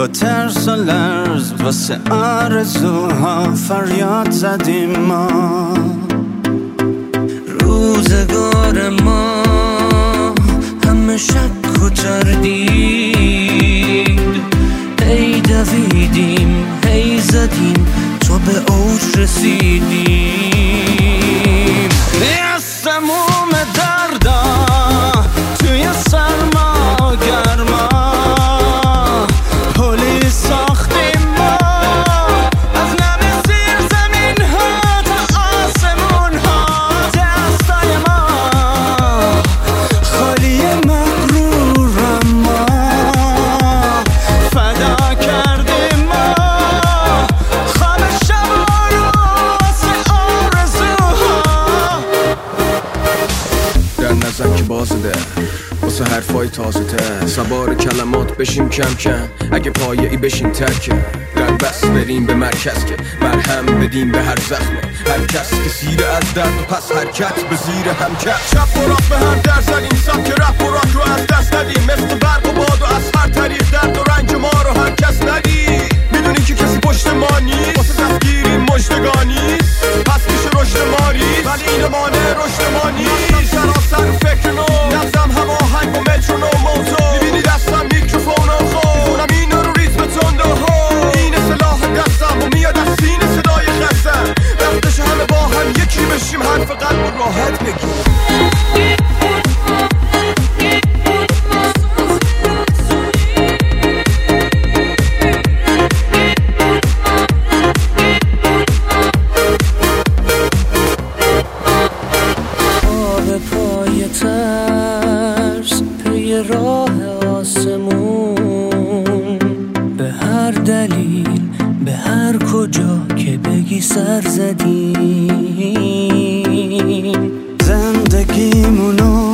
با ترس و لرز واسه آرزوها فریاد زدیم ما. روزگار ما همه شک و تردید، هی دویدیم هی زدیم تا به اوج رسیدیم. از تموم دردا توی سرما گرما پلی ساختیم ما، از نم زیر زمین ها تا آسمون ها. دستای ما خالی مغرور ما فدا کردیم ما. خواب شبا رو واسه آرزوها در نظر که بازده واسه حرفای تازه تر، سوار کلمات بشیم کم کم، اگه پایه‌ای بشیم ترکه. در بس بریم به مرکز که مرهم بدیم به هر زخمه، هر کس که سیره از درد و پس حرکت به زیر هم کرد. چپ و راست به هم در زدیم، سبک رپ و راک رو از دست ندیم، مثل برق و باد و از هر طریق درد و رنج ما رو هر کس ندید. میدونی که کسی پشت ما نیست، واسه دستگیری مژدگانی پس میشه رشد ما ریز، ولی این مانع رشد ما نیست. سراسر فکر نو نظم هماهنگ با مترونوم موضوع، میبینی دستم میکروفون و خود میخونم اینا رو ریتم تند و هو. این سلاح دستم و میاد از سینه صدای خستم، وقتش همه با هم یکی بشیم، حرف قلب و راحت بگیم. ترس پی راه آسمون، به هر دلیل به هر کجا که بگی سر زدیم. زندگیمونو